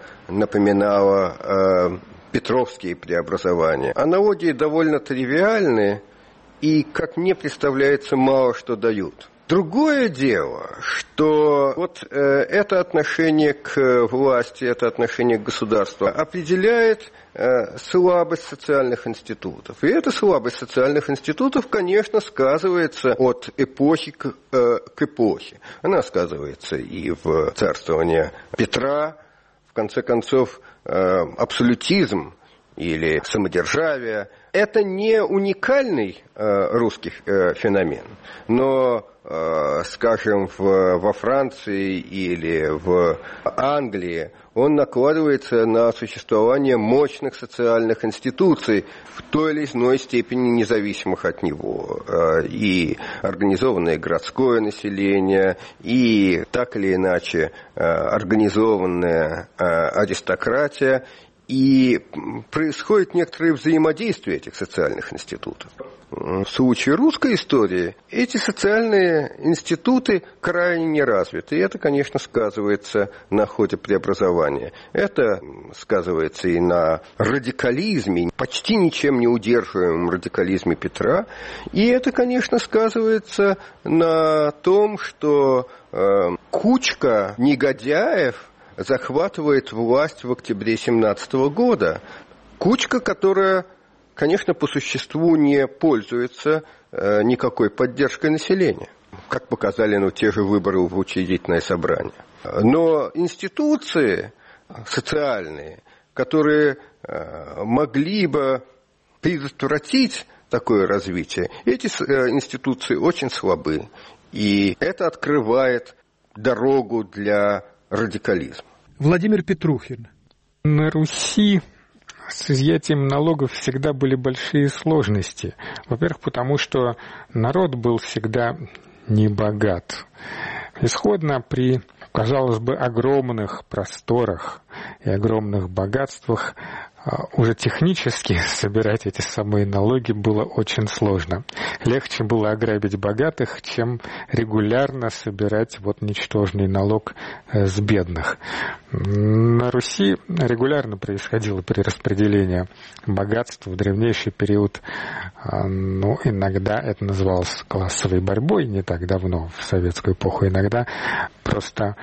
напоминало Петровские преобразования. Аналогии довольно тривиальны и, как мне представляется, мало что дают. Другое дело, что вот э, это отношение к власти, это отношение к государству определяет э, слабость социальных институтов. И эта слабость социальных институтов, конечно, сказывается от эпохи к, э, к эпохе. Она сказывается и в царствовании Петра, в конце концов, э, абсолютизм или самодержавие. Это не уникальный э, русский э, феномен, но, э, скажем, в, во Франции или в Англии он накладывается на существование мощных социальных институций в той или иной степени независимых от него. Э, и организованное городское население, и так или иначе э, организованная э, аристократия. И происходит некоторое взаимодействие этих социальных институтов. В случае русской истории эти социальные институты крайне не развиты. И это, конечно, сказывается на ходе преобразования. Это сказывается и на радикализме, почти ничем не удерживаемом радикализме Петра. И это, конечно, сказывается на том, что э, кучка негодяев захватывает власть в октябре семнадцатого года. Кучка, которая, конечно, по существу не пользуется никакой поддержкой населения, как показали ну, те же выборы в учредительное собрание. Но институции социальные, которые могли бы предотвратить такое развитие, эти институции очень слабы. И это открывает дорогу для радикализма. Владимир Петрухин. На Руси с изъятием налогов всегда были большие сложности. Во-первых, потому что народ был всегда не богат. Исходно при, казалось бы, огромных просторах и огромных богатствах уже технически собирать эти самые налоги было очень сложно. Легче было ограбить богатых, чем регулярно собирать вот ничтожный налог с бедных. На Руси регулярно происходило перераспределение богатств в древнейший период. Ну, иногда это называлось классовой борьбой, не так давно, в советскую эпоху. Иногда просто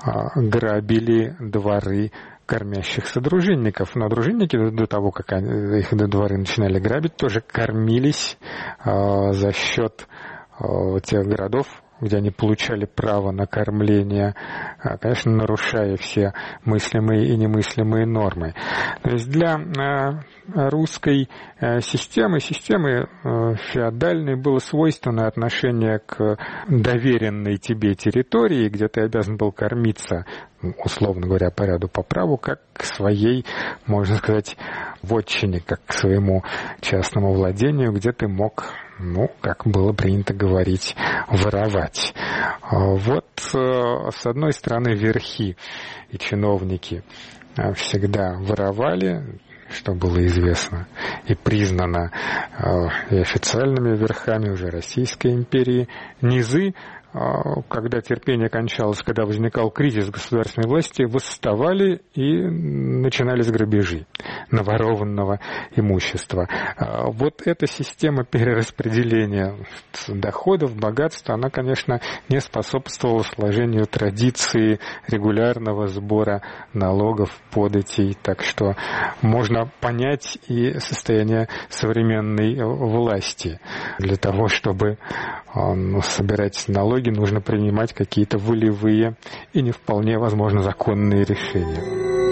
грабили дворы кормящих содружинников. Но дружинники до того, как они, их до дворы начинали грабить, тоже кормились э, за счет э, тех городов, где они получали право на кормление, э, конечно, нарушая все мыслимые и немыслимые нормы. То есть для э, русской э, системы, системы э, феодальной было свойственно отношение к доверенной тебе территории, где ты обязан был кормиться, условно говоря, по ряду по праву, как к своей, можно сказать, вотчине, как к своему частному владению, где ты мог, ну, как было принято говорить, воровать. Вот, с одной стороны, верхи и чиновники всегда воровали, что было известно и признано и официальными верхами уже Российской империи. Низы, когда терпение кончалось, когда возникал кризис государственной власти, восставали и начинались грабежи наворованного имущества. Вот эта система перераспределения доходов, богатства, она, конечно, не способствовала сложению традиции регулярного сбора налогов, податей, так что можно понять и состояние современной власти. Для того, чтобы собирать налоги, нужно принимать какие-то волевые и не вполне, возможно, законные решения.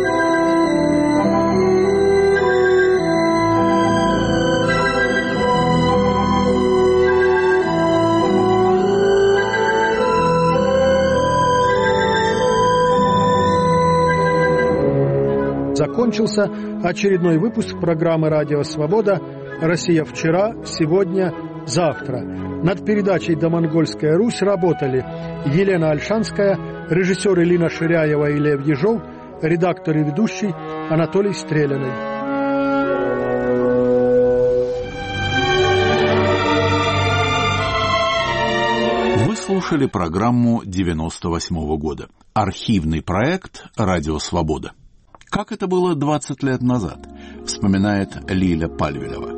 Закончился очередной выпуск программы «Радио Свобода. Россия вчера, сегодня, завтра». Над передачей «Домонгольская Русь» работали Елена Ольшанская, режиссер Элина Ширяева и Лев Ежов, редактор и ведущий Анатолий Стрелянный. Вы слушали программу девяносто восьмого года. Архивный проект «Радио Свобода». Как это было двадцать лет назад, вспоминает Лиля Пальвелева.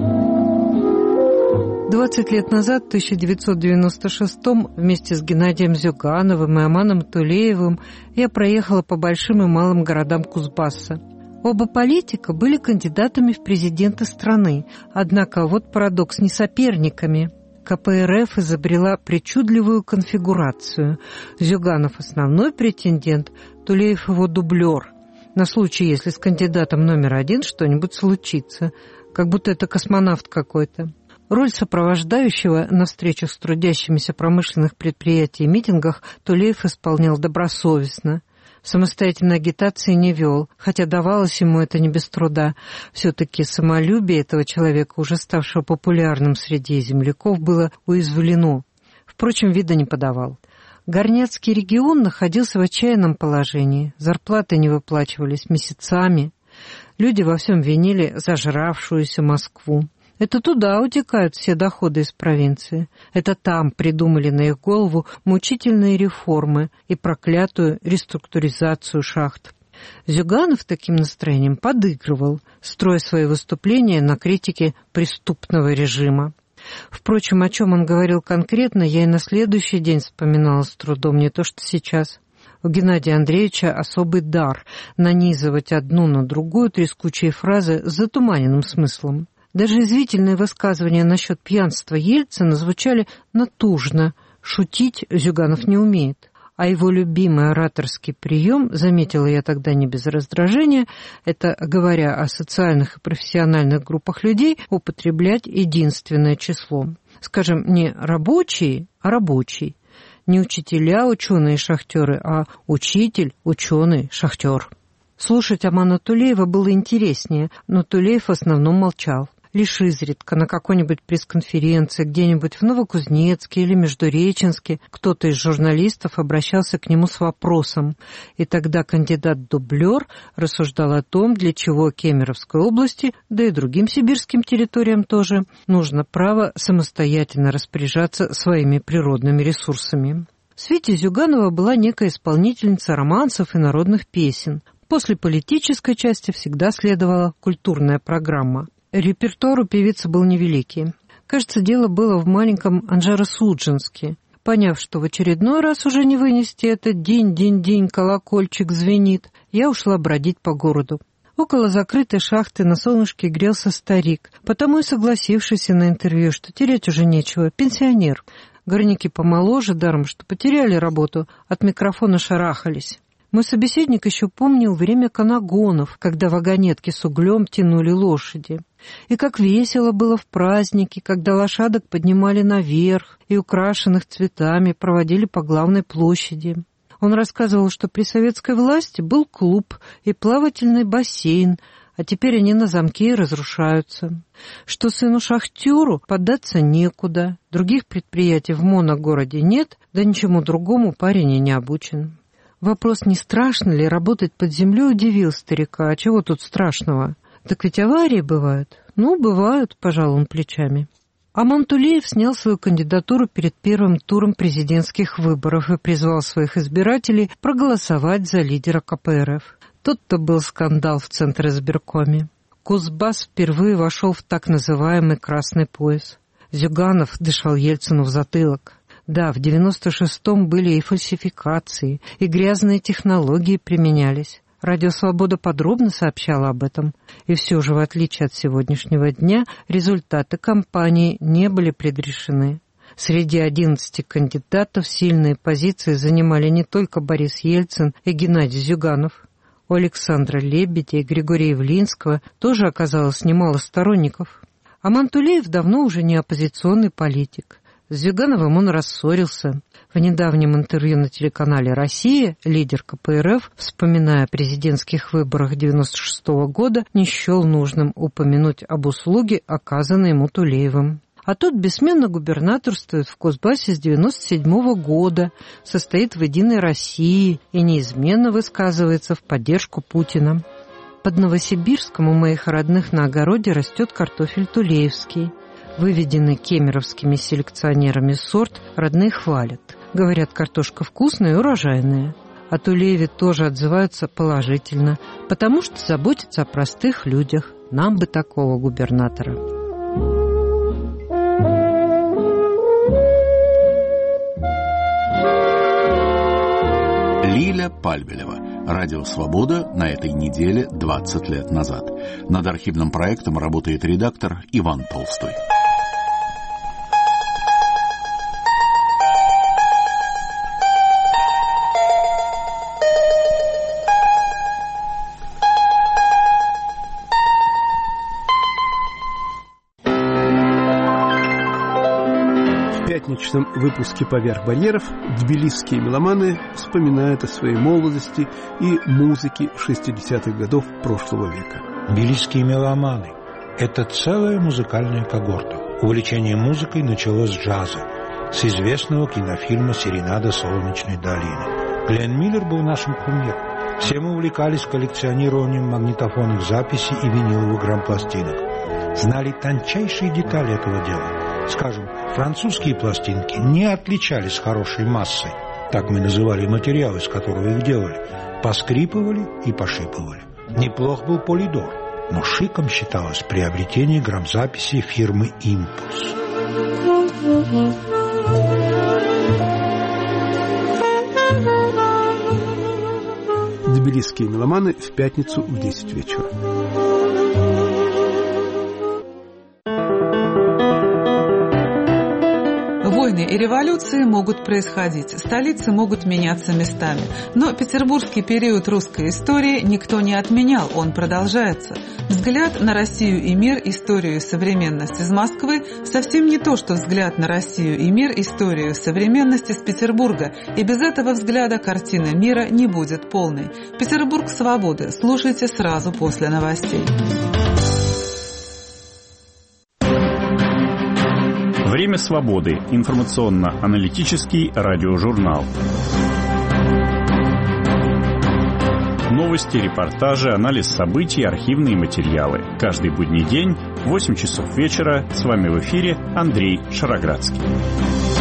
двадцать лет назад, в тысяча девятьсот девяносто шестом, вместе с Геннадием Зюгановым и Аманом Тулеевым я проехала по большим и малым городам Кузбасса. Оба политика были кандидатами в президенты страны, однако вот парадокс, не соперниками. ка пэ эр эф изобрела причудливую конфигурацию. Зюганов – основной претендент, Тулеев – его дублер. На случай, если с кандидатом номер один что-нибудь случится, как будто это космонавт какой-то. Роль сопровождающего на встречах с трудящимися промышленных предприятий и митингах Тулеев исполнял добросовестно. Самостоятельной агитации не вел, хотя давалось ему это не без труда. Все-таки самолюбие этого человека, уже ставшего популярным среди земляков, было уязвлено. Впрочем, вида не подавал. Горняцкий регион находился в отчаянном положении. Зарплаты не выплачивались месяцами. Люди во всем винили зажравшуюся Москву. Это туда утекают все доходы из провинции. Это там придумали на их голову мучительные реформы и проклятую реструктуризацию шахт. Зюганов таким настроением подыгрывал, строя свои выступления на критике преступного режима. Впрочем, о чем он говорил конкретно, я и на следующий день вспоминала с трудом, не то что сейчас. У Геннадия Андреевича особый дар нанизывать одну на другую трескучие фразы с затуманенным смыслом. Даже извительные высказывания насчет пьянства Ельцина звучали натужно. Шутить Зюганов не умеет. А его любимый ораторский прием, заметила я тогда не без раздражения, это, говоря о социальных и профессиональных группах людей, употреблять единственное число. Скажем, не рабочие, а рабочий. Не учителя, ученые, шахтеры, а учитель, ученый, шахтер. Слушать Амана Тулеева было интереснее, но Тулеев в основном молчал. Лишь изредка на какой-нибудь пресс-конференции где-нибудь в Новокузнецке или Междуреченске кто-то из журналистов обращался к нему с вопросом, и тогда кандидат-дублер рассуждал о том, для чего Кемеровской области, да и другим сибирским территориям тоже, нужно право самостоятельно распоряжаться своими природными ресурсами. В свите Зюганова была некая исполнительница романсов и народных песен. После политической части всегда следовала культурная программа. Репертуар у певицы был невеликий. Кажется, дело было в маленьком Анжеро-Судженске. Поняв, что в очередной раз уже не вынести этот день-день-день колокольчик звенит, я ушла бродить по городу. Около закрытой шахты на солнышке грелся старик, потому и согласившийся на интервью, что терять уже нечего, пенсионер. Горняки помоложе, даром, что потеряли работу, от микрофона шарахались. Мой собеседник еще помнил время канагонов, когда вагонетки с углем тянули лошади. И как весело было в праздники, когда лошадок поднимали наверх и украшенных цветами проводили по главной площади. Он рассказывал, что при советской власти был клуб и плавательный бассейн, а теперь они на замке и разрушаются. Что сыну-шахтеру податься некуда, других предприятий в моногороде нет, да ничему другому парень и не обучен. Вопрос, не страшно ли работать под землей, удивил старика. А чего тут страшного? Так ведь аварии бывают. Ну, бывают, пожал он плечами. Аман Тулеев снял свою кандидатуру перед первым туром президентских выборов и призвал своих избирателей проголосовать за лидера ка пэ эр эф. Тут-то был скандал в Центризбиркоме. Кузбасс впервые вошел в так называемый «красный пояс». Зюганов дышал Ельцину в затылок. Да, в девяносто шестом были и фальсификации, и грязные технологии применялись. Радио «Свобода» подробно сообщала об этом. И все же, в отличие от сегодняшнего дня, результаты кампании не были предрешены. Среди одиннадцати кандидатов сильные позиции занимали не только Борис Ельцин и Геннадий Зюганов. У Александра Лебедя и Григория Явлинского тоже оказалось немало сторонников. Аман Тулеев давно уже не оппозиционный политик. С Зюгановым он рассорился. В недавнем интервью на телеканале «Россия» лидер ка пэ эр эф, вспоминая о президентских выборах девяносто шестого года, не счел нужным упомянуть об услуге, оказанной ему Тулеевым. А тот бессменно губернаторствует в Кузбассе с девяносто седьмого года, состоит в «Единой России» и неизменно высказывается в поддержку Путина. Под Новосибирском у моих родных на огороде растет картофель тулеевский. Выведенный кемеровскими селекционерами сорт родные хвалят. Говорят, картошка вкусная и урожайная. О Тулееве тоже отзываются положительно, потому что заботятся о простых людях. Нам бы такого губернатора. Лиля Пальбелева. Радио «Свобода» на этой неделе двадцать лет назад. Над архивным проектом работает редактор Иван Толстой. В пятничном выпуске «Поверх барьеров» тбилисские меломаны вспоминают о своей молодости и музыке шестидесятых годов прошлого века. Тбилисские меломаны – это целая музыкальная когорта. Увлечение музыкой началось с джаза, с известного кинофильма «Серенада солнечной долины». Глен Миллер был нашим кумиром. Все мы увлекались коллекционированием магнитофонных записей и виниловых грампластинок. Знали тончайшие детали этого дела. Скажем, французские пластинки не отличались хорошей массой, так мы называли материал, из которого их делали, поскрипывали и пошипывали. Неплох был полидор, но шиком считалось приобретение грамзаписи фирмы «Импульс». Тбилисские меломаны в пятницу в десять вечера. Восстания и революции могут происходить, столицы могут меняться местами. Но петербургский период русской истории никто не отменял, он продолжается. Взгляд на Россию и мир, историю и современность из Москвы совсем не то, что взгляд на Россию и мир, историю и современность из Петербурга. И без этого взгляда картина мира не будет полной. Петербург свободы. Слушайте сразу после новостей. Время свободы. Информационно-аналитический радиожурнал. Новости, репортажи, анализ событий, архивные материалы. Каждый будний день в восемь часов вечера. С вами в эфире Андрей Шароградский.